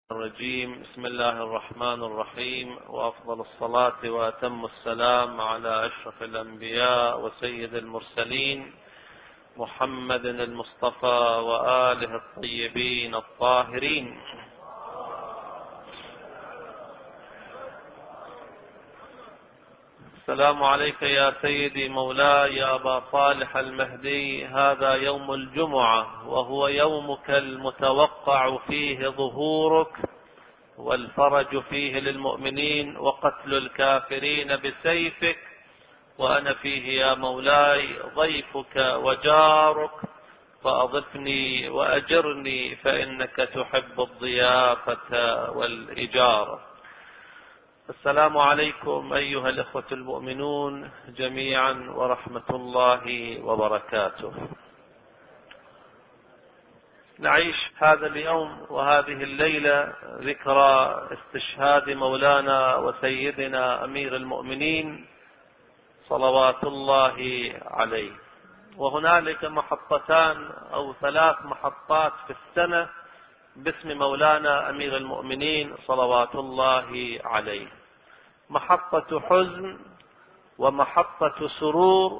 الرجيم. بسم الله الرحمن الرحيم، وأفضل الصلاة وأتم السلام على أشرف الأنبياء وسيد المرسلين محمد المصطفى وآله الطيبين الطاهرين. السلام عليك يا سيدي مولاي يا أبا صالح المهدي. هذا يوم الجمعة، وهو يومك المتوقع فيه ظهورك والفرج فيه للمؤمنين وقتل الكافرين بسيفك، وأنا فيه يا مولاي ضيفك وجارك، فأضفني وأجرني فإنك تحب الضيافة والإجارة. السلام عليكم أيها الإخوة المؤمنون جميعا ورحمة الله وبركاته. نعيش هذا اليوم وهذه الليلة ذكرى استشهاد مولانا وسيدنا أمير المؤمنين صلوات الله عليه، وهنالك محطتان أو 3 محطات في السنة باسم مولانا أمير المؤمنين صلوات الله عليه: محطة حزن، ومحطة سرور،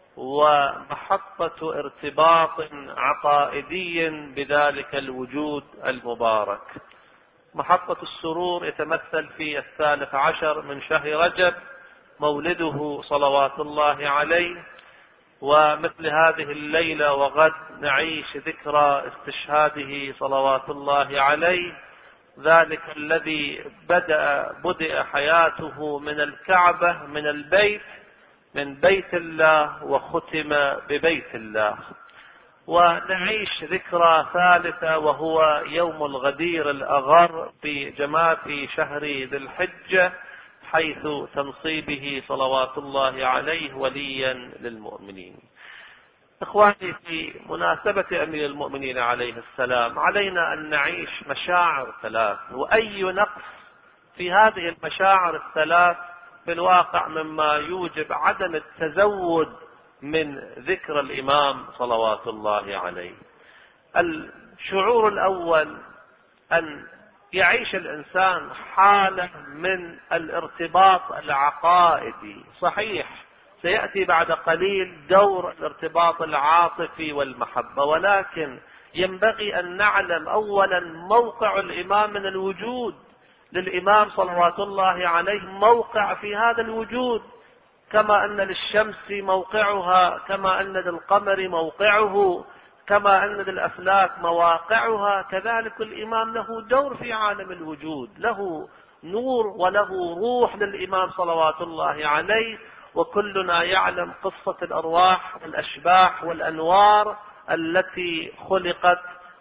ومحطة ارتباط عقائدي بذلك الوجود المبارك. محطة السرور يتمثل في 13 من شهر رجب، مولده صلوات الله عليه، ومثل هذه الليلة وغد نعيش ذكرى استشهاده صلوات الله عليه، ذلك الذي بدأ حياته من الكعبة، من البيت، من بيت الله، وختم ببيت الله. ونعيش ذكرى ثالثة وهو يوم الغدير الأغر في شهر ذي الحجة، حيث تنصيبه صلوات الله عليه وليا للمؤمنين. إخواني، في مناسبة أمير المؤمنين عليه السلام علينا أن نعيش مشاعر 3، وأي نقص في هذه المشاعر 3 في الواقع مما يوجب عدم التزود من ذكر الإمام صلوات الله عليه. الشعور الأول أن يعيش الإنسان حالة من الارتباط العقائدي. صحيح سيأتي بعد قليل دور الارتباط العاطفي والمحبة، ولكن ينبغي أن نعلم أولا موقع الإمام من الوجود. للإمام صلوات الله عليه موقع في هذا الوجود، كما أن للشمس موقعها، كما أن للقمر موقعه، كما أن للأفلاك مواقعها، كذلك الإمام له دور في عالم الوجود، له نور وله روح للإمام صلوات الله عليه. وكلنا يعلم قصة الأرواح والأشباح والأنوار التي خلقت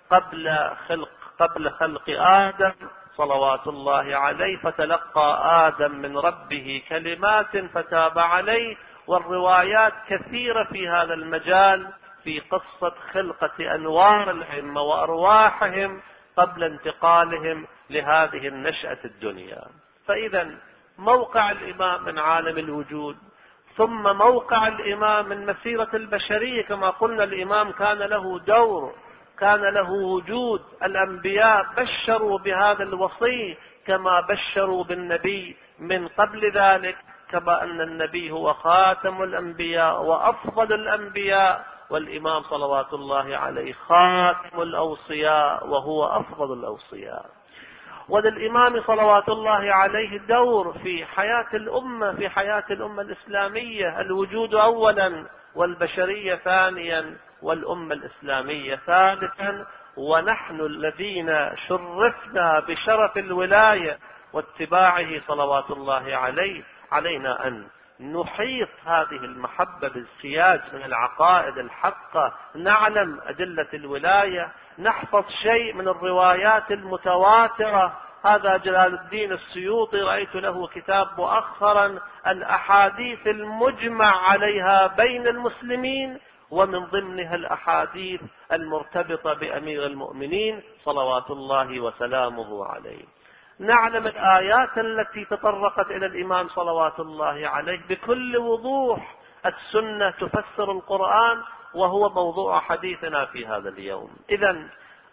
قبل خلق آدم صلوات الله عليه، فتلقى آدم من ربه كلمات فتاب عليه. والروايات كثيرة في هذا المجال في قصة خلقة أنوار الأئمة وأرواحهم قبل انتقالهم لهذه النشأة الدنيا. فإذا موقع الإمام من عالم الوجود، ثم موقع الإمام من مسيرة البشرية. كما قلنا الإمام كان له دور، كان له وجود. الأنبياء بشروا بهذا الوصي كما بشروا بالنبي من قبل ذلك، كما أن النبي هو خاتم الأنبياء وأفضل الأنبياء، والإمام صلوات الله عليه خاتم الأوصياء وهو أفضل الأوصياء. وللإمام صلوات الله عليه دور في حياة الأمة الإسلامية. الوجود أولا، والبشرية ثانيا، والأمة الإسلامية ثالثا. ونحن الذين شرفنا بشرف الولاية واتباعه صلوات الله عليه، علينا أن نحيط هذه المحبة بالسياج من العقائد الحقة، نعلم أدلة الولاية، نحفظ شيء من الروايات المتواترة. هذا جلال الدين السيوطي رأيت له كتاب مؤخرا الأحاديث المجمع عليها بين المسلمين، ومن ضمنها الأحاديث المرتبطة بأمير المؤمنين صلوات الله وسلامه عليه. نعلم الآيات التي تطرقت إلى الإمام صلوات الله عليه بكل وضوح. السنة تفسر القرآن، وهو موضوع حديثنا في هذا اليوم. إذن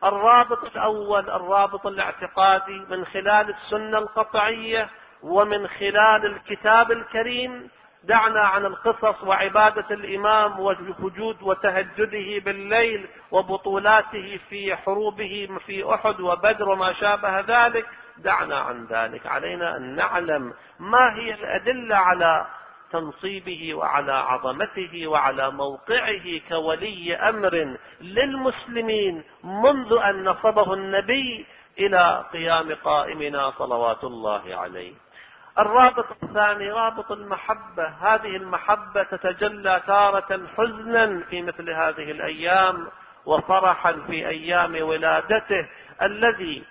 الرابط الأول الرابط الاعتقادي من خلال السنة القطعية ومن خلال الكتاب الكريم. دعنا عن القصص وعبادة الإمام ووجود وتهجده بالليل وبطولاته في حروبه في أحد وبدر وما شابه ذلك، دعنا عن ذلك. علينا أن نعلم ما هي الأدلة على تنصيبه وعلى عظمته وعلى موقعه كولي أمر للمسلمين منذ أن نصبه النبي إلى قيام قائمنا صلوات الله عليه. الرابط الثاني رابط المحبة. هذه المحبة تتجلى تارة حزنا في مثل هذه الأيام وفرحا في أيام ولادته، الذي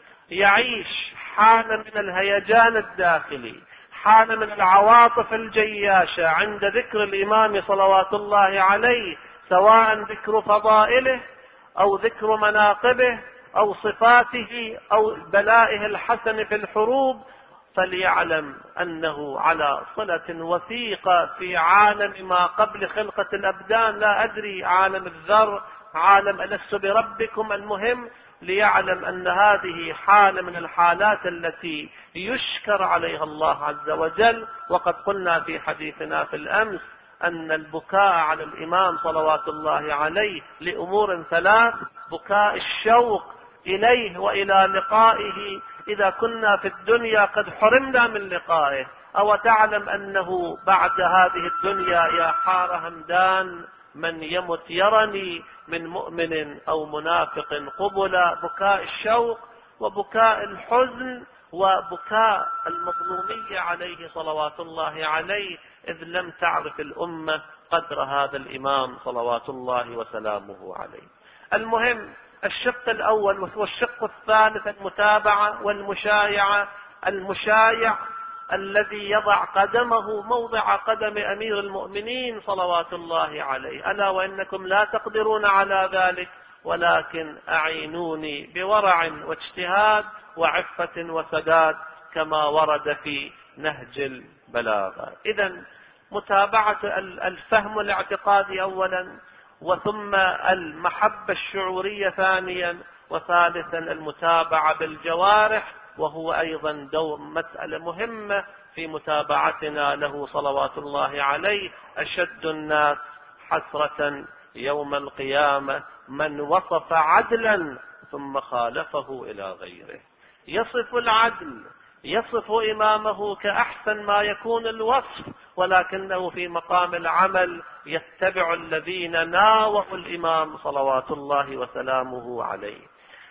يعيش حالة من الهيجان الداخلي، حالة من العواطف الجياشة عند ذكر الإمام صلوات الله عليه، سواء ذكر فضائله أو ذكر مناقبه أو صفاته أو بلائه الحسن في الحروب. فليعلم أنه على صلة وثيقة في عالم ما قبل خلقة الأبدان، لا أدري عالم الذر، عالم ألست بربكم، المهم ليعلم أن هذه حالة من الحالات التي يشكر عليها الله عز وجل. وقد قلنا في حديثنا في الأمس أن البكاء على الإمام صلوات الله عليه لأمور ثلاث: بكاء الشوق إليه وإلى لقائه إذا كنا في الدنيا قد حرمنا من لقائه، أو تعلم أنه بعد هذه الدنيا يا حار همدان من يمت يرني من مؤمن أو منافق قبلا. بكاء الشوق وبكاء الحزن وبكاء المظلومية عليه صلوات الله عليه، إذ لم تعرف الأمة قدر هذا الإمام صلوات الله وسلامه عليه. المهم الشق الأول. والشق الثالث المتابعة والمشايعة. المشايع الذي يضع قدمه موضع قدم أمير المؤمنين صلوات الله عليه، ألا وإنكم لا تقدرون على ذلك، ولكن أعينوني بورع واجتهاد وعفة وسداد كما ورد في نهج البلاغة. إذن متابعة الفهم الاعتقادي أولا، وثم المحبة الشعورية ثانيا، وثالثا المتابعة بالجوارح، وهو أيضا مسألة مهمة في متابعتنا له صلوات الله عليه. أشد الناس حسرة يوم القيامة من وصف عدلا ثم خالفه إلى غيره. يصف العدل، يصف إمامه كأحسن ما يكون الوصف، ولكنه في مقام العمل يتبع الذين ناووا الإمام صلوات الله وسلامه عليه.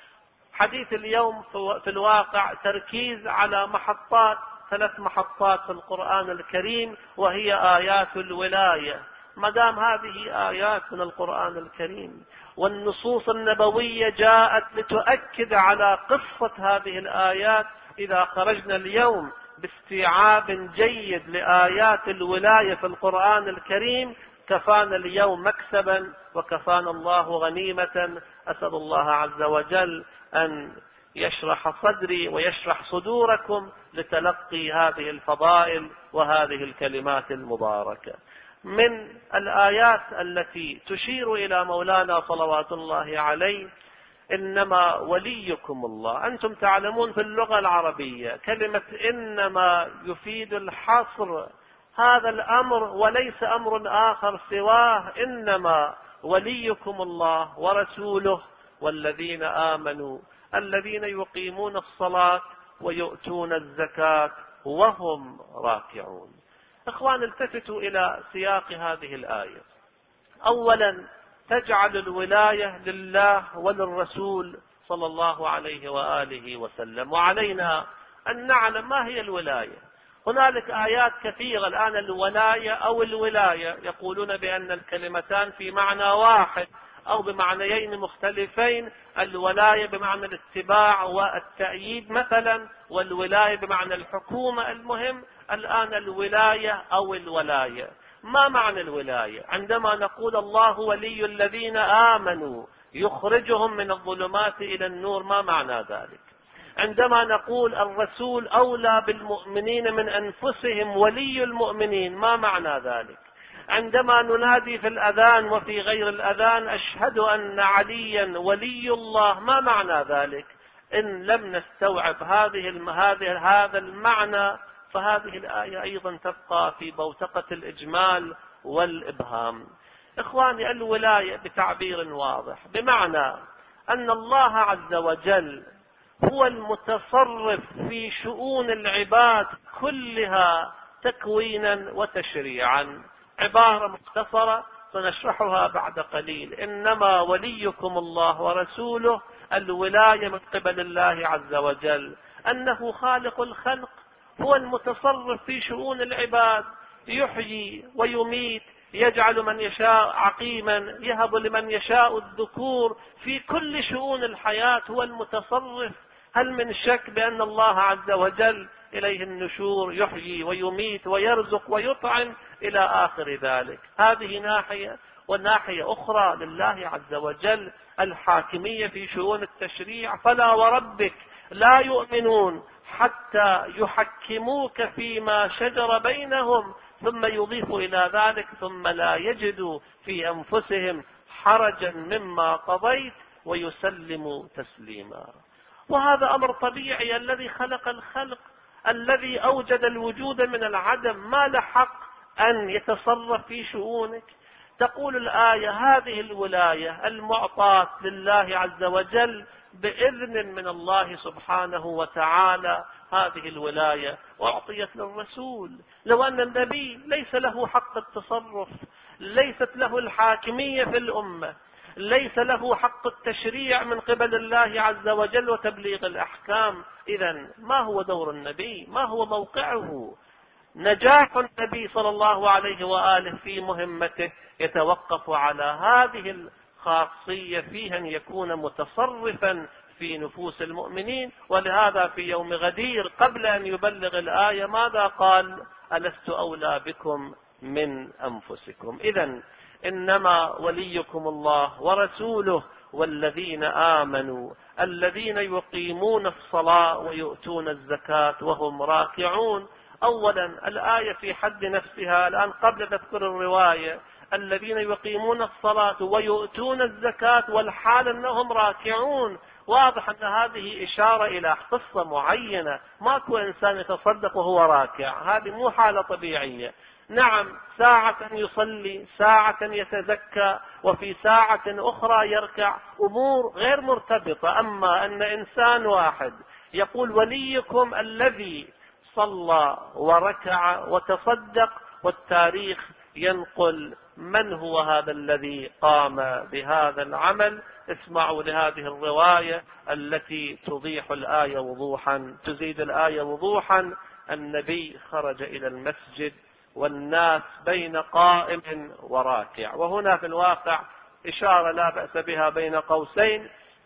حديث اليوم في الواقع تركيز على محطات، 3 محطات في القرآن الكريم، وهي آيات الولاية. ما دام هذه آيات من القرآن الكريم والنصوص النبوية جاءت لتؤكد على قصة هذه الآيات، إذا خرجنا اليوم باستيعاب جيد لآيات الولاية في القرآن الكريم كفانا اليوم مكسبا وكفانا الله غنيمة. أسأل الله عز وجل أن يشرح صدري ويشرح صدوركم لتلقي هذه الفضائل وهذه الكلمات المباركة. من الآيات التي تشير إلى مولانا صلوات الله عليه: إنما وليكم الله. أنتم تعلمون في اللغة العربية كلمة إنما يفيد الحصر، هذا الأمر وليس أمر آخر سواه. إنما وليكم الله ورسوله والذين آمنوا الذين يقيمون الصلاة ويؤتون الزكاة وهم راكعون. إخوان، التفتوا إلى سياق هذه الآية. أولا تجعل الولاية لله وللرسول صلى الله عليه وآله وسلم، وعلينا أن نعلم ما هي الولاية. هنالك آيات كثيرة الآن الولاية أو الولاية يقولون بأن الكلمتان في معنى واحد أو بمعنيين مختلفين. الولاية بمعنى الاتباع والتأييد مثلا، والولاية بمعنى الحكومة. المهم الآن الولاية أو الولاية. ما معنى الولاية؟ عندما نقول الله ولي الذين آمنوا يخرجهم من الظلمات إلى النور، ما معنى ذلك؟ عندما نقول الرسول أولى بالمؤمنين من أنفسهم ولي المؤمنين، ما معنى ذلك؟ عندما ننادي في الأذان وفي غير الأذان أشهد أن عليا ولي الله، ما معنى ذلك؟ إن لم نستوعب هذا المعنى فهذه الآية أيضا تبقى في بوتقة الإجمال والإبهام. إخواني، الولاية بتعبير واضح بمعنى أن الله عز وجل هو المتصرف في شؤون العباد كلها تكوينا وتشريعا. عبارة مختصرة سنشرحها بعد قليل. إنما وليكم الله ورسوله، الولاية من قبل الله عز وجل، أنه خالق الخلق، هو المتصرف في شؤون العباد، يحيي ويميت، يجعل من يشاء عقيما، يهب لمن يشاء الذكور، في كل شؤون الحياة هو المتصرف. هل من شك بأن الله عز وجل إليه النشور، يحيي ويميت ويرزق ويطعم إلى آخر ذلك؟ هذه ناحية. والناحية أخرى لله عز وجل الحاكمية في شؤون التشريع. فلا وربك لا يؤمنون حتى يحكموك فيما شجر بينهم، ثم يضيف إلى ذلك ثم لا يجدوا في أنفسهم حرجا مما قضيت ويسلموا تسليما. وهذا أمر طبيعي. الذي خلق الخلق، الذي أوجد الوجود من العدم، ما له حق أن يتصرف في شؤونك؟ تقول الآية هذه الولاية المعطاة لله عز وجل بإذن من الله سبحانه وتعالى، هذه الولاية أعطيت للرسول. لو أن النبي ليس له حق التصرف، ليست له الحاكمية في الأمة، ليس له حق التشريع من قبل الله عز وجل وتبليغ الأحكام، إذن ما هو دور النبي؟ ما هو موقعه؟ نجاح النبي صلى الله عليه وآله في مهمته يتوقف على هذه الخاصية فيها، أن يكون متصرفا في نفوس المؤمنين. ولهذا في يوم غدير قبل أن يبلغ الآية ماذا قال؟ ألست أولى بكم من أنفسكم. إذن إنما وليكم الله ورسوله والذين آمنوا الذين يقيمون الصلاة ويؤتون الزكاة وهم راكعون. أولا الآية في حد نفسها الآن قبل تذكر الرواية، الذين يقيمون الصلاة ويؤتون الزكاة والحال أنهم راكعون، واضح أن هذه إشارة إلى قصة معينة. ماكو إنسان يتصدق وهو راكع، هذه مو حالة طبيعية. نعم، ساعة يصلي، ساعة يتزكى، وفي ساعة أخرى يركع، أمور غير مرتبطة. أما أن إنسان واحد يقول وليكم الذي صلى وركع وتصدق، والتاريخ ينقل من هو هذا الذي قام بهذا العمل. اسمعوا لهذه الرواية التي توضح الآية وضوحا، تزيد الآية وضوحا. النبي خرج إلى المسجد والناس بين قائم وراكع. وهنا في الواقع إشارة لا بأس بها بين قوسين.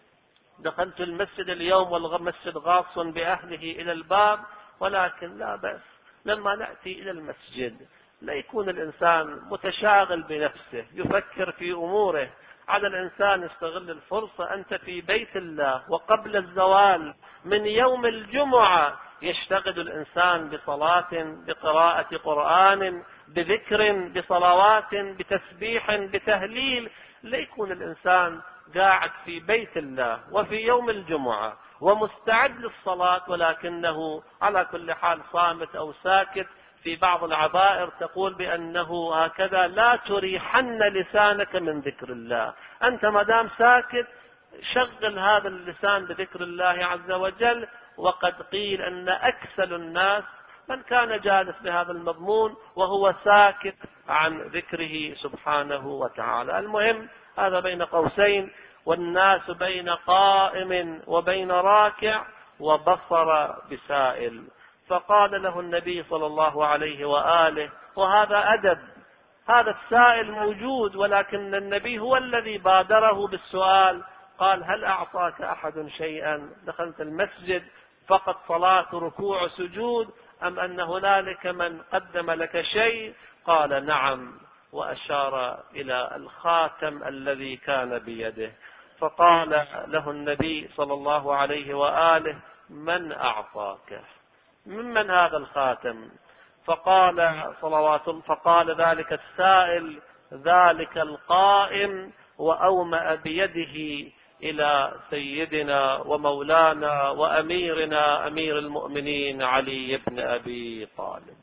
دخلت المسجد اليوم والمسجد غاص بأهله إلى الباب، ولكن لا بأس لما نأتي إلى المسجد لا يكون الإنسان متشاغل بنفسه يفكر في أموره. على الإنسان يستغل الفرصة. أنت في بيت الله، وقبل الزوال من يوم الجمعة يشتغل الإنسان بصلاة، بقراءة قرآن، بذكر، بصلوات، بتسبيح، بتهليل. لا يكون الإنسان قاعد في بيت الله وفي يوم الجمعة ومستعد للصلاة ولكنه على كل حال صامت أو ساكت. في بعض العبائر تقول بأنه هكذا لا تريحن لسانك من ذكر الله. أنت مدام ساكت شغل هذا اللسان بذكر الله عز وجل. وقد قيل أن أكسل الناس من كان جالس بهذا المضمون وهو ساكت عن ذكره سبحانه وتعالى. المهم هذا بين قوسين. والناس بين قائم وبين راكع وبصر بسائل. فقال له النبي صلى الله عليه وآله، وهذا أدب، هذا السائل موجود ولكن النبي هو الذي بادره بالسؤال. قال هل أعطاك أحد شيئا؟ دخلت المسجد فقط صلاة ركوع سجود، أم أن هنالك من قدم لك شيء؟ قال نعم، وأشار إلى الخاتم الذي كان بيده. فقال له النبي صلى الله عليه وآله من أعطاك؟ ممن هذا الخاتم؟ فقال ذلك السائل ذلك القائم وأومأ بيده إلى سيدنا ومولانا وأميرنا أمير المؤمنين علي بن أبي طالب.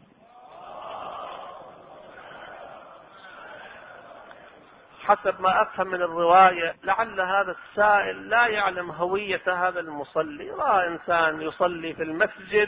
حسب ما أفهم من الرواية لعل هذا السائل لا يعلم هوية هذا المصلي، رأى إنسان يصلي في المسجد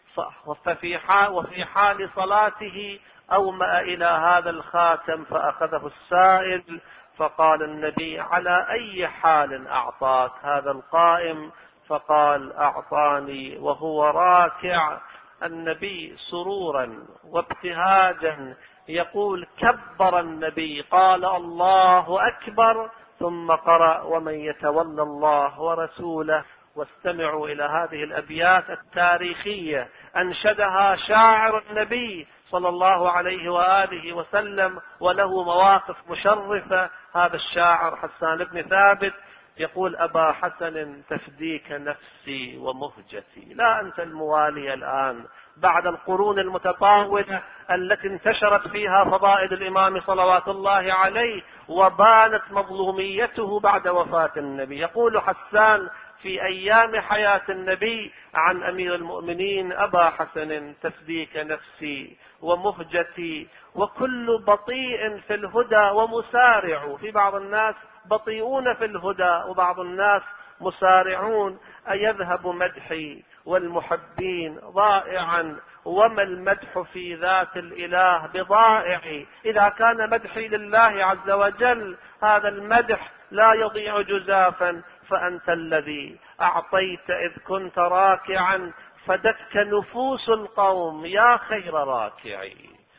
وفي حال صلاته أومأ إلى هذا الخاتم فأخذه السائل، فقال النبي على أي حال أعطاك هذا القائم؟ فقال أعطاني وهو راكع. النبي سرورا وابتهاجا يقول كبر النبي قال الله أكبر، ثم قرأ ومن يتولى الله ورسوله. واستمعوا إلى هذه الأبيات التاريخية أنشدها شاعر النبي صلى الله عليه وآله وسلم وله مواقف مشرفة. هذا الشاعر حسان بن ثابت يقول أبا حسن تفديك نفسي ومهجتي. لا أنت الموالي الآن بعد القرون المتطاولة التي انتشرت فيها فضائل الإمام صلوات الله عليه وبانت مظلوميته بعد وفاة النبي. يقول حسان في أيام حياة النبي عن أمير المؤمنين أبا حسن تفديك نفسي ومهجتي وكل بطيء في الهدى ومسارع. في بعض الناس بطيئون في الهدى وبعض الناس مسارعون. أيذهب مدحي والمحبين ضائعا وما المدح في ذات الإله بضائع. إذا كان مدحي لله عز وجل هذا المدح لا يضيع جزافا، فأنت الذي أعطيت إذ كنت راكعا فدتك نفوس القوم يا خير راكعي.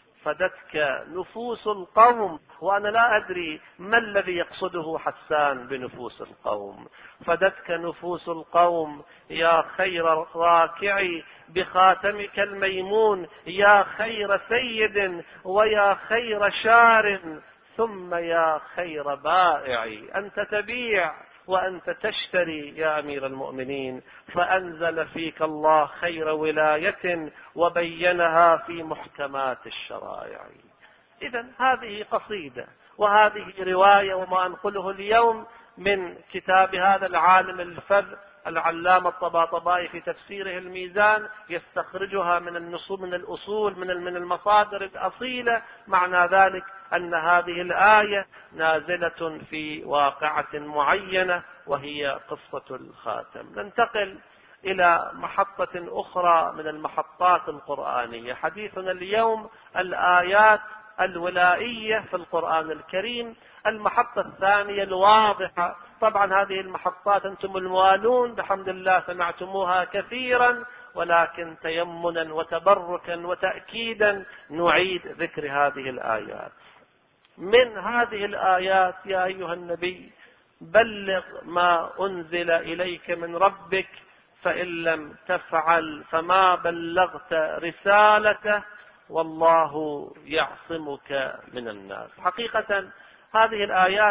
فدتك نفوس القوم، وأنا لا أدري ما الذي يقصده حسان بنفوس القوم. فدتك نفوس القوم يا خير راكعي بخاتمك الميمون يا خير سيد ويا خير شار ثم يا خير بائع. أنت تبيع وأنت تشتري يا أمير المؤمنين، فأنزل فيك الله خير ولاية وبينها في محكمات الشرائع. إذن هذه قصيدة وهذه رواية، وما أنقله اليوم من كتاب هذا العالم الفذ العلامة الطباطبائي في تفسيره الميزان يستخرجها من الأصول من المصادر الأصيلة. معنى ذلك أن هذه الآية نازلة في واقعة معينة وهي قصة الخاتم. ننتقل إلى محطة أخرى من المحطات القرآنية. حديثنا اليوم الآيات الولائية في القرآن الكريم. المحطة الثانية الواضحة. طبعا هذه المحطات أنتم الموالون بحمد الله سمعتموها كثيرا، ولكن تيمنا وتبركا وتأكيدا نعيد ذكر هذه الآيات. من هذه الآيات يا أيها النبي بلغ ما أنزل إليك من ربك فإن لم تفعل فما بلغت رسالته والله يعصمك من الناس. حقيقة هذه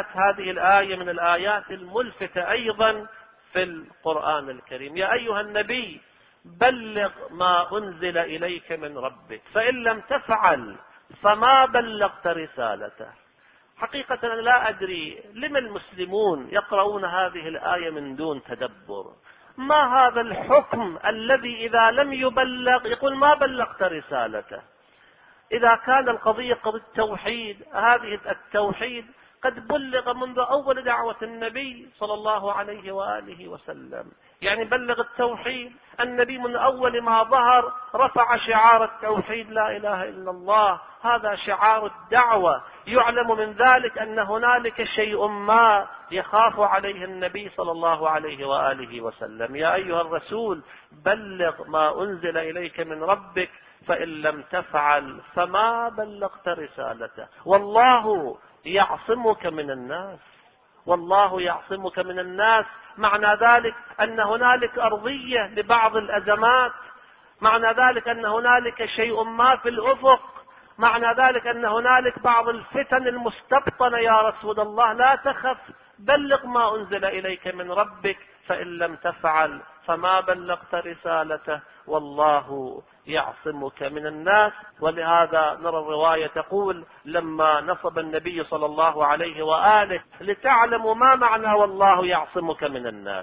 الآية من الآيات الملفتة أيضا في القرآن الكريم. يا أيها النبي بلغ ما أنزل إليك من ربك فإن لم تفعل فما بلغت رسالته. حقيقة أنا لا أدري لما المسلمون يقرؤون هذه الآية من دون تدبر. ما هذا الحكم الذي إذا لم يبلغ يقول ما بلغت رسالته؟ إذا كان القضية قضية التوحيد، هذه التوحيد قد بلغ منذ أول دعوة النبي صلى الله عليه وآله وسلم. يعني بلغ التوحيد. النبي من أول ما ظهر رفع شعار التوحيد لا إله إلا الله، هذا شعار الدعوة. يعلم من ذلك أن هنالك شيء ما يخاف عليه النبي صلى الله عليه وآله وسلم. يا أيها الرسول بلغ ما أنزل إليك من ربك فإن لم تفعل فما بلغت رسالته والله يعصمك من الناس. والله يعصمك من الناس معنى ذلك أن هنالك أرضية لبعض الأزمات، معنى ذلك أن هنالك شيء ما في الأفق، معنى ذلك أن هنالك بعض الفتن المستبطنة. يا رسول الله لا تخف، بلغ ما أنزل إليك من ربك فإن لم تفعل فما بلغت رسالته والله يعصمك من الناس. ولهذا نرى الرواية تقول لما نصب النبي صلى الله عليه وآله لتعلموا ما معنى والله يعصمك من الناس،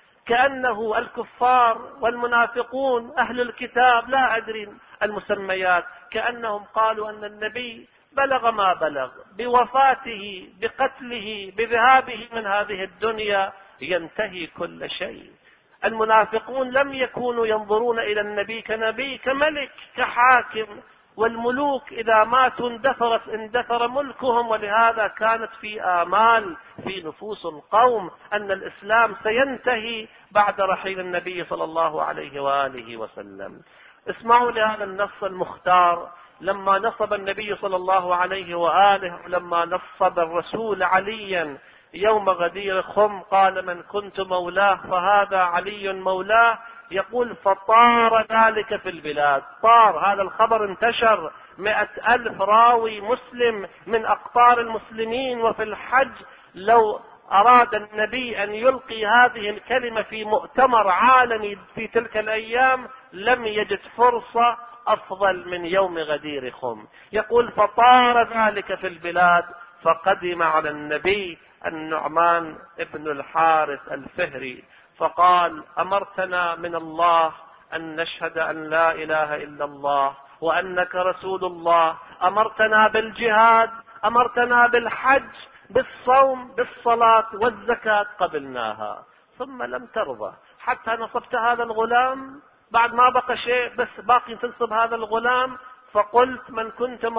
كأنه الكفار والمنافقون أهل الكتاب لا أدري المسميات كأنهم قالوا أن النبي بلغ ما بلغ بوفاته بقتله بذهابه من هذه الدنيا ينتهي كل شيء. المنافقون لم يكونوا ينظرون إلى النبي كنبي، كملك كحاكم، والملوك إذا ماتوا اندثر ملكهم. ولهذا كانت في آمال في نفوس القوم أن الإسلام سينتهي بعد رحيل النبي صلى الله عليه وآله وسلم. اسمعوا لهذا النص المختار لما نصب النبي صلى الله عليه وآله، لما نصب الرسول عليا يوم غدير خم قال من كنت مولاه فهذا علي مولاه. يقول فطار ذلك في البلاد، طار هذا الخبر انتشر 100,000 راوي مسلم من أقطار المسلمين. وفي الحج لو أراد النبي أن يلقي هذه الكلمة في مؤتمر عالمي في تلك الأيام لم يجد فرصة أفضل من يوم غدير خم. يقول فطار ذلك في البلاد، فقدم على النبي النعمان ابن الحارث الفهري فقال أمرتنا من الله أن نشهد أن لا إله إلا الله وأنك رسول الله، أمرتنا بالجهاد، أمرتنا بالحج، بالصوم، بالصلاة والزكاة، قبلناها، ثم لم ترضى حتى نصبت هذا الغلام. بعد ما بقى شيء بس باقي تنصب هذا الغلام، فقلت من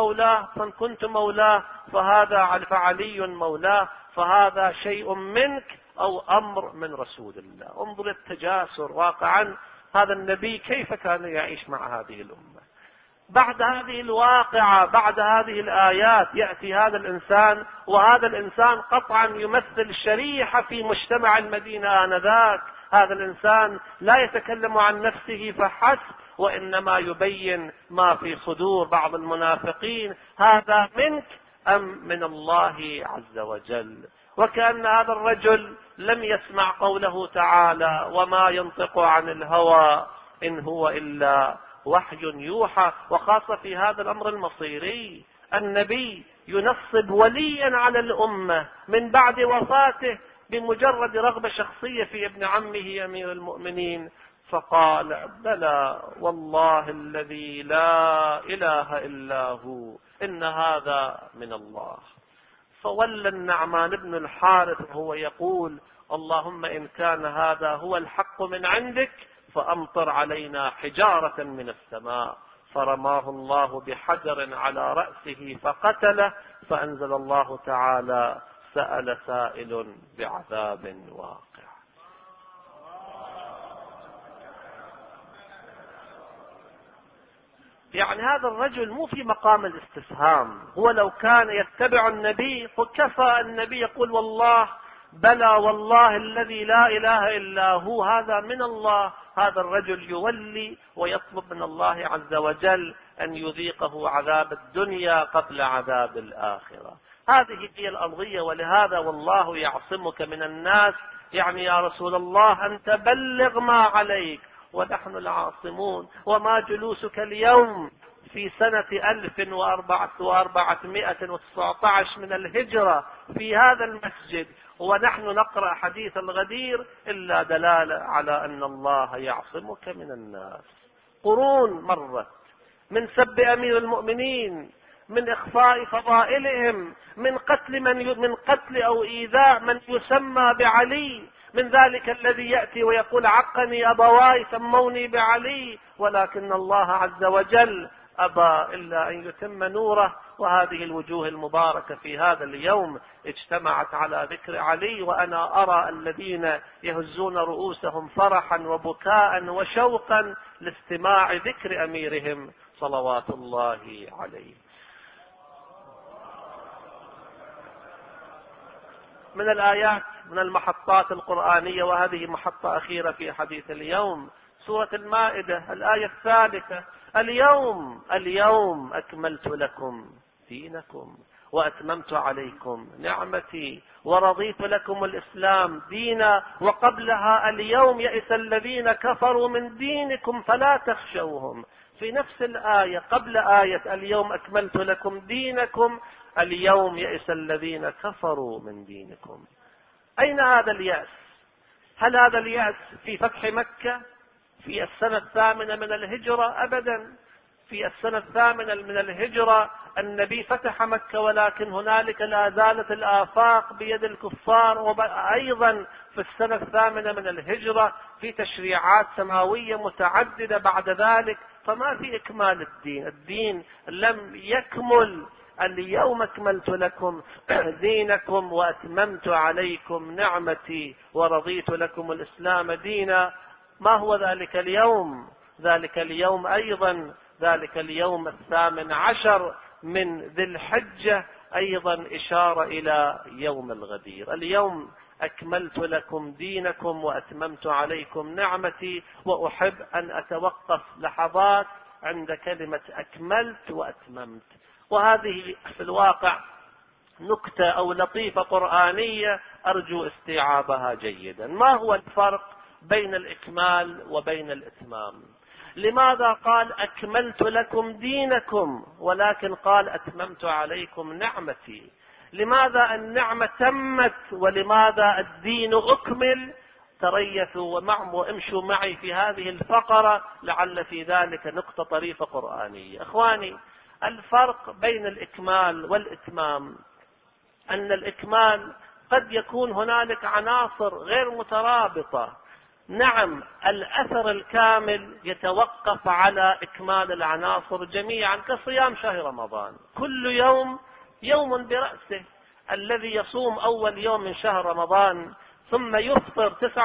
كنت مولاه فهذا فعلي مولاه، فهذا شيء منك أو أمر من رسول الله. انظر التجاسر واقعا هذا النبي كيف كان يعيش مع هذه الأمة. بعد هذه الواقعة بعد هذه الآيات يأتي هذا الإنسان، وهذا الإنسان قطعا يمثل شريحة في مجتمع المدينة آنذاك. هذا الإنسان لا يتكلم عن نفسه فحسب، وإنما يبين ما في صدور بعض المنافقين، هذا منك أم من الله عز وجل. وكأن هذا الرجل لم يسمع قوله تعالى وما ينطق عن الهوى إن هو إلا وحي يوحى. وخاصة في هذا الأمر المصيري النبي ينصب وليا على الأمة من بعد وفاته بمجرد رغبة شخصية في ابن عمه أمير المؤمنين، فقال بلى والله الذي لا إله إلا هو إن هذا من الله. فولى النعمان بن الحارث وهو يقول اللهم إن كان هذا هو الحق من عندك فأمطر علينا حجارة من السماء. فرماه الله بحجر على رأسه فقتله، فأنزل الله تعالى سأل سائل بعذاب واقع. يعني هذا الرجل مو في مقام الاستفهام، هو لو كان يتبع النبي فكفى النبي يقول والله بلى والله الذي لا إله إلا هو هذا من الله. هذا الرجل يولي ويطلب من الله عز وجل أن يذيقه عذاب الدنيا قبل عذاب الآخرة. هذه هي الأرضية. ولهذا والله يعصمك من الناس، يعني يا رسول الله أنت بلغ ما عليك ونحن العاصمون. وما جلوسك اليوم في سنة 1419 من الهجرة في هذا المسجد ونحن نقرأ حديث الغدير إلا دلالة على أن الله يعصمك من الناس. قرون مرت من سب أمير المؤمنين، من إخفاء فضائلهم، من قتل أو إيذاء من يسمى بعلي، من ذلك الذي يأتي ويقول عقني أبواي سموني بعلي، ولكن الله عز وجل أبى إلا أن يتم نوره. وهذه الوجوه المباركة في هذا اليوم اجتمعت على ذكر علي، وأنا أرى الذين يهزون رؤوسهم فرحا وبكاء وشوقا لاستماع ذكر أميرهم صلوات الله عليه. من الآيات من المحطات القرآنية، وهذه محطة أخيرة في حديث اليوم، سورة المائدة الآية 3: اليوم أكملت لكم دينكم وأتممت عليكم نعمتي ورضيت لكم الإسلام دينا. وقبلها اليوم يئس الذين كفروا من دينكم فلا تخشوهم. في نفس الآية قبل آية اليوم أكملت لكم دينكم اليوم يئس الذين كفروا من دينكم. أين هذا اليأس؟ هل هذا اليأس في فتح مكة في السنة 8 من الهجرة؟ أبدا. في السنة 8 من الهجرة النبي فتح مكة، ولكن هنالك لا زالت الآفاق بيد الكفار. وأيضا في السنة 8 من الهجرة في تشريعات سماوية متعددة بعد ذلك، فما في إكمال الدين. الدين لم يكمل. اليوم أكملت لكم دينكم وأتممت عليكم نعمتي ورضيت لكم الإسلام دينا. ما هو ذلك اليوم؟ ذلك اليوم أيضا ذلك اليوم 18 من ذي الحجة، أيضا إشارة إلى يوم الغدير. اليوم أكملت لكم دينكم وأتممت عليكم نعمتي. وأحب أن أتوقف لحظات عند كلمة أكملت وأتممت، وهذه في الواقع نكتة أو لطيفة قرآنية أرجو استيعابها جيدا. ما هو الفرق بين الإكمال وبين الإتمام؟ لماذا قال أكملت لكم دينكم ولكن قال أتممت عليكم نعمتي؟ لماذا النعمة تمت ولماذا الدين أكمل؟ تريثوا وامشوا معي في هذه الفقرة لعل في ذلك نقطة طريفة قرآنية. أخواني، الفرق بين الإكمال والإتمام أن الإكمال قد يكون هنالك عناصر غير مترابطة. نعم، الأثر الكامل يتوقف على إكمال العناصر جميعا، كصيام شهر رمضان، كل يوم يوم برأسه. الذي يصوم أول يوم من شهر رمضان ثم يفطر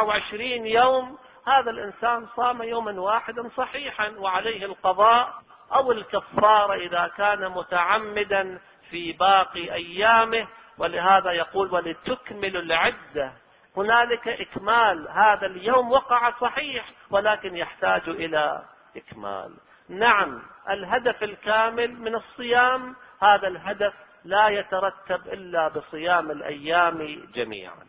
29 يوم، هذا الإنسان صام يوما واحدا صحيحا وعليه القضاء أو الكفارة إذا كان متعمدا في باقي أيامه. ولهذا يقول ولتكملوا العدة. هنالك إكمال، هذا اليوم وقع صحيح ولكن يحتاج إلى إكمال. نعم، الهدف الكامل من الصيام هذا الهدف لا يترتب إلا بصيام الأيام جميعا.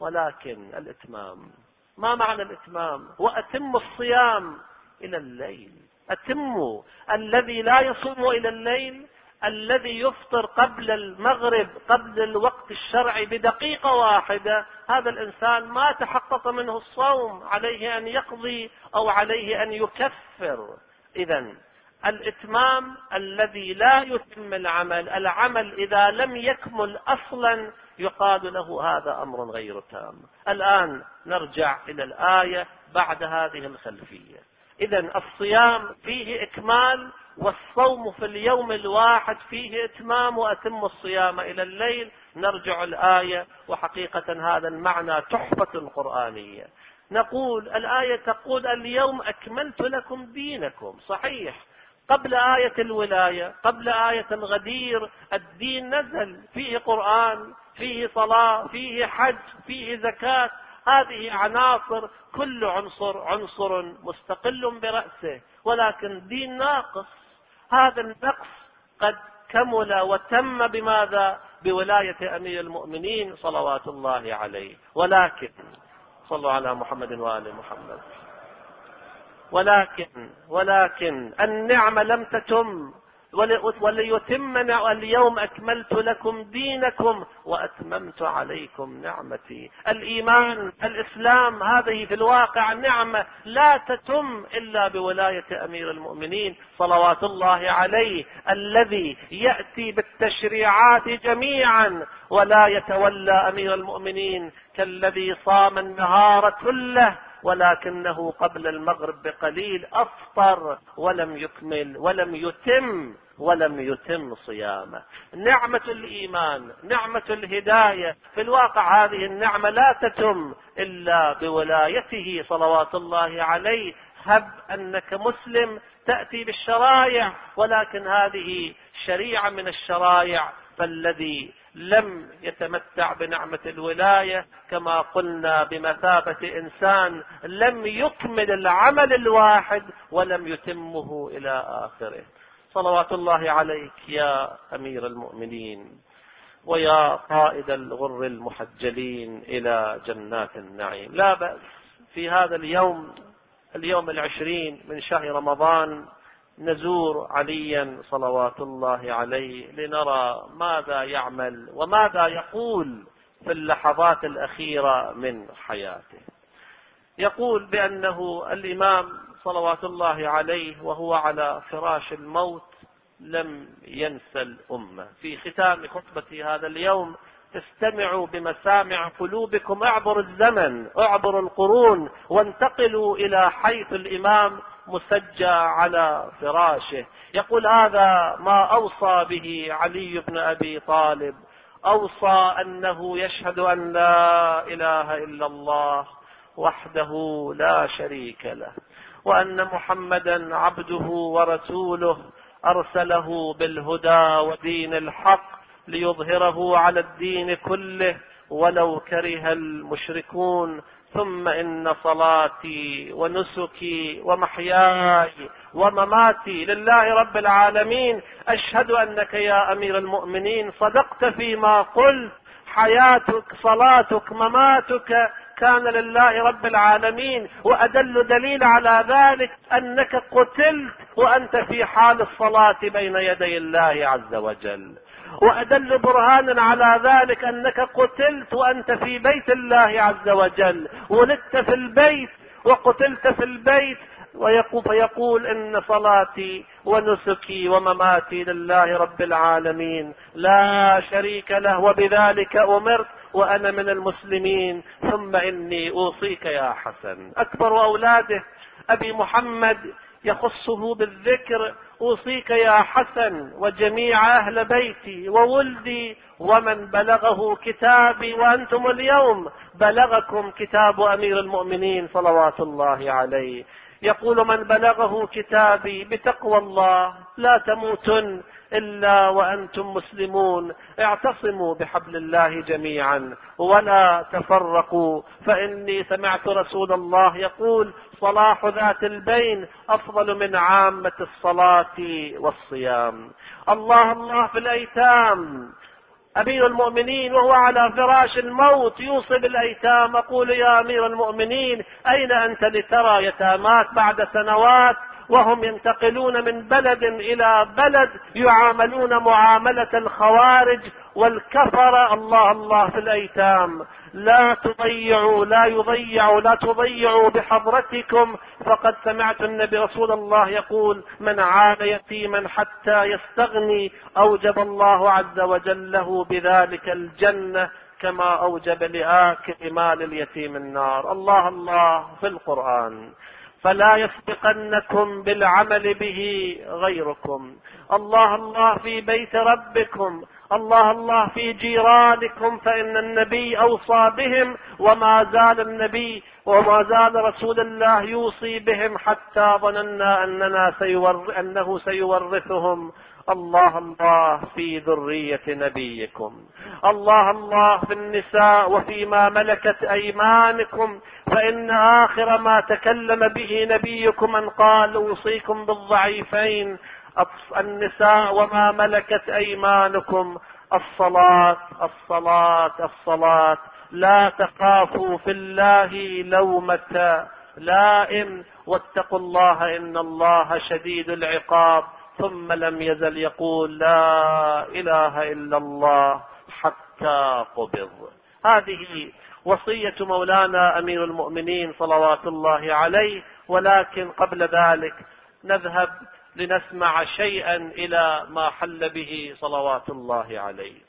ولكن الإتمام، ما معنى الإتمام؟ وأتم الصيام إلى الليل. أتموا. الذي لا يصوم إلى الليل، الذي يفطر قبل المغرب قبل الوقت الشرعي بدقيقة واحدة، هذا الإنسان ما تحقق منه الصوم، عليه أن يقضي أو عليه أن يكفر. إذن الإتمام الذي لا يتم العمل إذا لم يكمل أصلا يقال له هذا أمر غير تام. الآن نرجع إلى الآية بعد هذه الخلفية. إذن الصيام فيه إكمال، والصوم في اليوم الواحد فيه إتمام، وأتم الصيام إلى الليل. نرجع الآية، وحقيقة هذا المعنى تحفة قرآنية. نقول الآية تقول اليوم أكملت لكم دينكم. صحيح، قبل آية الولاية قبل آية الغدير الدين نزل، فيه قرآن، فيه صلاة، فيه حج، فيه زكاة. هذه عناصر، كل عنصر مستقل برأسه، ولكن دين ناقص. هذا النقص قد كمل وتم بماذا؟ بولاية أمير المؤمنين صلوات الله عليه. ولكن صلوا على محمد وآل محمد. ولكن النعمة لم تتم، وليتم اليوم أكملت لكم دينكم وأتممت عليكم نعمتي. الإيمان، الإسلام، هذه في الواقع نعمة لا تتم إلا بولاية أمير المؤمنين صلوات الله عليه، الذي يأتي بالتشريعات جميعا ولا يتولى أمير المؤمنين كالذي صام النهار كله ولكنه قبل المغرب بقليل أفطر ولم يكمل ولم يتم صيامه. نعمة الإيمان، نعمة الهداية، في الواقع هذه النعمة لا تتم إلا بولايته صلوات الله عليه. هب أنك مسلم تأتي بالشرائع، ولكن هذه شريعة من الشرائع، فالذي لم يتمتع بنعمة الولاية كما قلنا بمثابة إنسان لم يكمل العمل الواحد ولم يتمه إلى آخره. صلوات الله عليك يا أمير المؤمنين. ويا قائد الغر المحجلين إلى جنات النعيم. لا بأس في هذا اليوم 20 من شهر رمضان نزور عليا صلوات الله عليه لنرى ماذا يعمل وماذا يقول في اللحظات الأخيرة من حياته. يقول بأنه الإمام صلوات الله عليه وهو على فراش الموت لم ينسى الأمة. في ختام خطبتي هذا اليوم: استمعوا بمسامع قلوبكم، اعبروا الزمن، اعبروا القرون، وانتقلوا إلى حيث الإمام مسجى على فراشه. يقول: هذا ما أوصى به علي بن أبي طالب، أوصى أنه يشهد أن لا إله إلا الله وحده لا شريك له، وأن محمدا عبده ورسوله، أرسله بالهدى ودين الحق ليظهره على الدين كله ولو كره المشركون. ثم إن صلاتي ونسكي ومحياي ومماتي لله رب العالمين. أشهد أنك يا أمير المؤمنين صدقت فيما قلت، حياتك صلاتك مماتك كان لله رب العالمين. وأدل دليل على ذلك أنك قتلت وأنت في حال الصلاة بين يدي الله عز وجل، وأدل برهانا على ذلك أنك قتلت وأنت في بيت الله عز وجل، ولدت في البيت وقتلت في البيت. فيقول: إن صلاتي ونسكي ومماتي لله رب العالمين لا شريك له، وبذلك أمرت وأنا من المسلمين. ثم إني أوصيك يا حسن. أكبر أولاده أبي محمد يخصه بالذكر: أوصيك يا حسن وجميع أهل بيتي وولدي ومن بلغه كتابي، وأنتم اليوم بلغكم كتاب أمير المؤمنين صلوات الله عليه. يقول: من بلغه كتابي بتقوى الله لا تموتن إلا وأنتم مسلمون، اعتصموا بحبل الله جميعا ولا تفرقوا، فإني سمعت رسول الله يقول: صلاح ذات البين أفضل من عامة الصلاة والصيام. الله الله في الأيتام. أمير المؤمنين وهو على فراش الموت يوصي بالأيتام: أقول يا أمير المؤمنين أين أنت لترى يتامات بعد سنوات وهم ينتقلون من بلد إلى بلد يعاملون معاملة الخوارج والكفرة. الله الله في الأيتام. لا تضيعوا بحضرتكم، فقد سمعت النبي رسول الله يقول: من عاد يتيما حتى يستغني أوجب الله عز وجل له بذلك الجنة كما أوجب لآكل مال اليتيم النار. الله الله في القرآن: فلا يسبقنكم بالعمل به غيركم. الله الله في بيت ربكم. الله الله في جيرانكم، فإن النبي أوصى بهم، وما زال النبي وما زال رسول الله يوصي بهم حتى ظننا أنه سيورثهم. الله الله في ذرية نبيكم. الله الله في النساء وفيما ملكت أيمانكم، فإن آخر ما تكلم به نبيكم أن قال: أوصيكم بالضعيفين النساء وما ملكت أيمانكم. الصلاة الصلاة الصلاة. لا تخافوا في الله لومة لائم، واتقوا الله إن الله شديد العقاب. ثم لم يزل يقول: لا إله إلا الله حتى قبض. هذه وصية مولانا أمير المؤمنين صلوات الله عليه. ولكن قبل ذلك نذهب لنسمع شيئا إلى ما حل به صلوات الله عليه.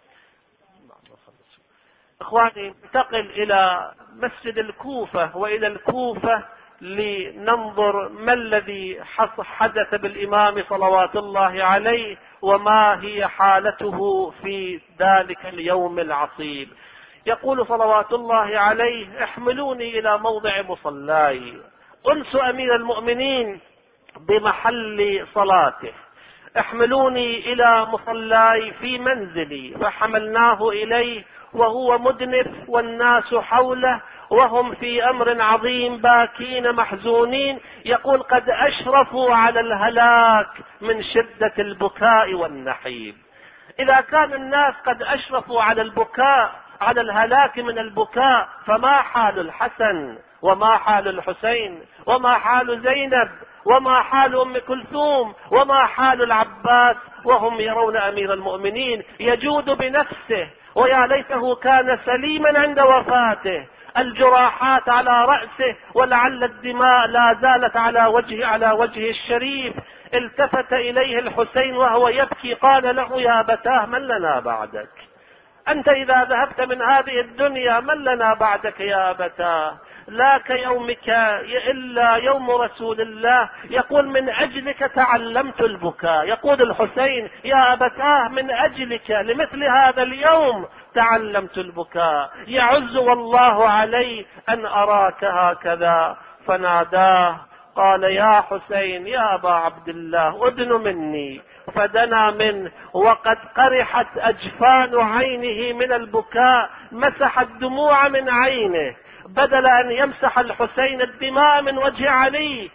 إخواني، ننتقل إلى مسجد الكوفة وإلى الكوفة لننظر ما الذي حدث بالإمام صلوات الله عليه وما هي حالته في ذلك اليوم العصيب. يقول صلوات الله عليه: احملوني إلى موضع مصلاي. أنس أمير المؤمنين بمحل صلاته. احملوني إلى مصلاي في منزلي، فحملناه إليه وهو مدنف والناس حوله وهم في أمر عظيم باكين محزونين. يقول: قد أشرفوا على الهلاك من شدة البكاء والنحيب. إذا كان الناس قد أشرفوا على البكاء على الهلاك من البكاء، فما حال الحسن وما حال الحسين وما حال زينب وما حال أم كلثوم وما حال العباس وهم يرون أمير المؤمنين يجود بنفسه، ويا ليته كان سليما عند وفاته، الجراحات على رأسه ولعل الدماء لا زالت على وجهه الشريف. التفت إليه الحسين وهو يبكي قال له: يا أبتاه من لنا بعدك؟ أنت إذا ذهبت من هذه الدنيا من لنا بعدك يا أبتاه؟ لا كيومك إلا يوم رسول الله، يقول: من أجلك تعلمت البكاء. يقول الحسين: يا أبتاه من أجلك لمثل هذا اليوم تعلمت البكاء، يعز والله علي أن أراك هكذا. فناداه قال: يا حسين يا أبا عبد الله أدن مني. فدنا منه وقد قرحت أجفان عينه من البكاء، مسح الدموع من عينه، بدل أن يمسح الحسين الدماء من وجه علي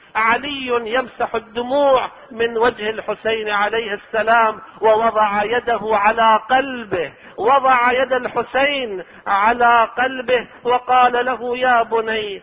يمسح الدموع من وجه الحسين عليه السلام، ووضع يده على قلبه، وضع يد الحسين على قلبه وقال له: يا بني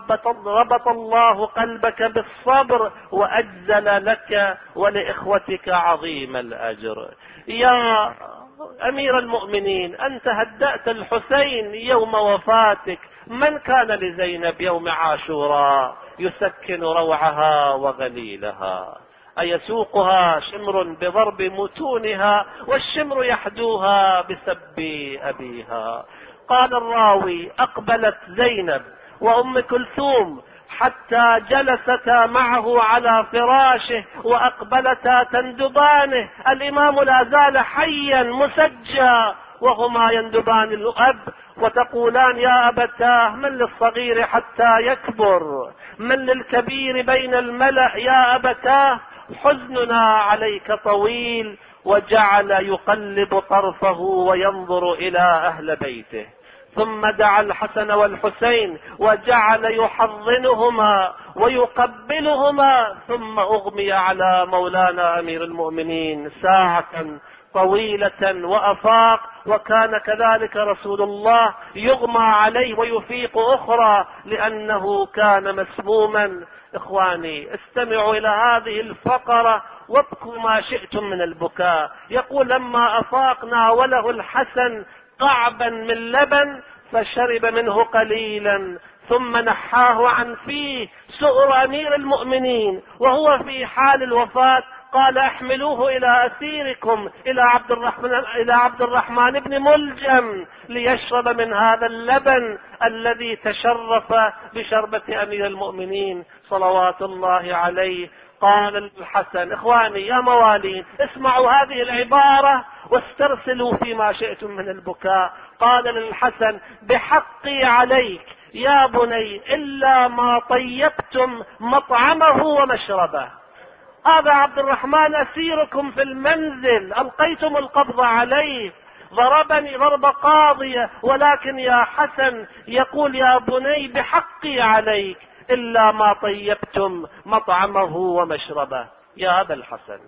ربط الله قلبك بالصبر وأجزل لك ولإخوتك عظيم الأجر. يا أمير المؤمنين، أنت هدأت الحسين يوم وفاتك، من كان لزينب يوم عاشوراء يسكن روعها وغليلها؟ أيسوقها شمر بضرب متونها والشمر يحدوها بسب أبيها؟ قال الراوي: أقبلت زينب وأم كلثوم حتى جلستا معه على فراشه وأقبلتا تندبانه، الإمام لا زال حيا مسجى وهما يندبان الأب وتقولان: يا أبتاه من للصغير حتى يكبر، من للكبير بين الملأ يا أبتاه، حزننا عليك طويل. وجعل يقلب طرفه وينظر إلى أهل بيته، ثم دعا الحسن والحسين وجعل يحضنهما ويقبلهما، ثم أغمي على مولانا أمير المؤمنين ساعة طويلة وأفاق. وكان كذلك رسول الله يغمى عليه ويفيق أخرى لأنه كان مسموما. إخواني استمعوا إلى هذه الفقرة وابكوا ما شئتم من البكاء. يقول: لما أفاق ناوله الحسن قعبا من لبن فشرب منه قليلا ثم نحاه عن فيه. سؤر أمير المؤمنين وهو في حال الوفاة قال: احملوه إلى أسيركم إلى عبد الرحمن بن ملجم ليشرب من هذا اللبن الذي تشرف بشربة أمير المؤمنين صلوات الله عليه. قال الحسن: إخواني يا موالين اسمعوا هذه العبارة واسترسلوا فيما شئتم من البكاء. قال للحسن: بحقي عليك يا بني إلا ما طيبتم مطعمه ومشربه. هذا عبد الرحمن أسيركم في المنزل، ألقيتم القبض عليه، ضربني ضربة قاضية، ولكن يا حسن يقول: يا بني بحقي عليك إلا ما طيبتم مطعمه ومشربه. يا أبا الحسن،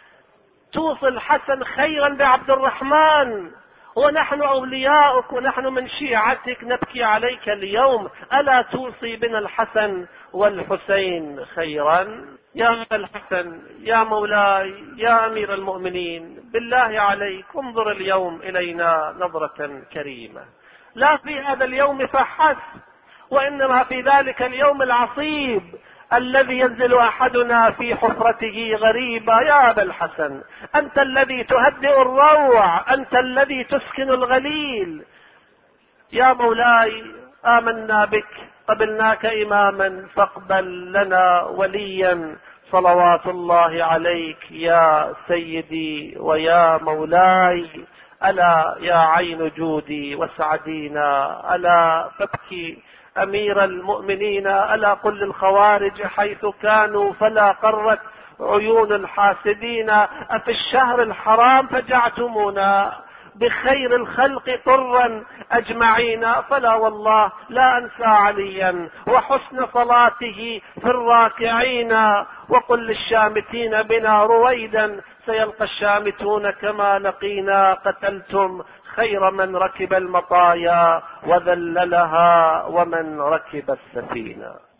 توصي الحسن خيرا بعبد الرحمن، ونحن أولياؤك ونحن من شيعتك نبكي عليك اليوم، ألا توصي بنا الحسن والحسين خيرا؟ يا أبا الحسن، يا مولاي، يا أمير المؤمنين، بالله عليك انظر اليوم إلينا نظرة كريمة، لا في هذا اليوم فحسب، وإنما في ذلك اليوم العصيب الذي ينزل أحدنا في حفرته غريبا. يا أبا الحسن، أنت الذي تهدئ الروع، أنت الذي تسكن الغليل. يا مولاي، آمنا بك، قبلناك إماما، فاقبل لنا وليا صلوات الله عليك يا سيدي ويا مولاي. ألا يا عين جودي وسعدينا، ألا فابكي أمير المؤمنين، ألا قل للخوارج حيث كانوا فلا قرت عيون الحاسدين، أفي الشهر الحرام فجعتمونا، بخير الخلق طرا أجمعين. فلا والله لا أنسى عليا وحسن صلاته في الراكعين. وقل للشامتين بنا رويدا سيلقى الشامتون كما لقينا. قتلتم خير من ركب المطايا وذللها ومن ركب السفينة.